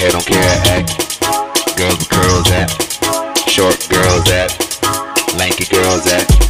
hair don't care act. Girls with curls at, short girls at, lanky girls at.